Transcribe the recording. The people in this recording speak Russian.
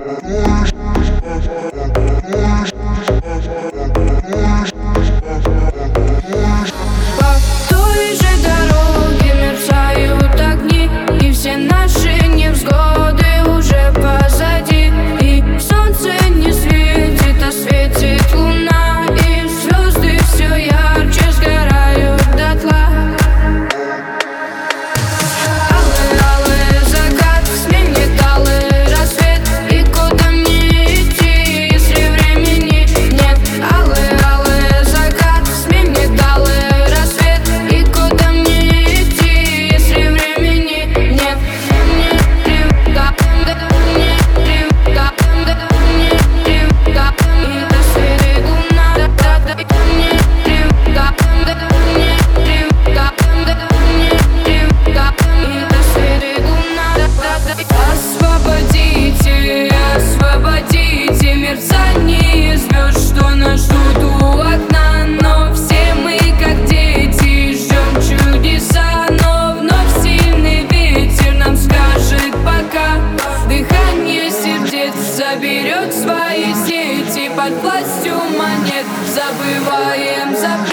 Освободите мерцание звезд, что нас ждут у окна. Но все мы, как дети, ждем чудеса. Но вновь сильный ветер нам скажет пока. Дыхание сердец заберет свои сети. Под властью монет забываем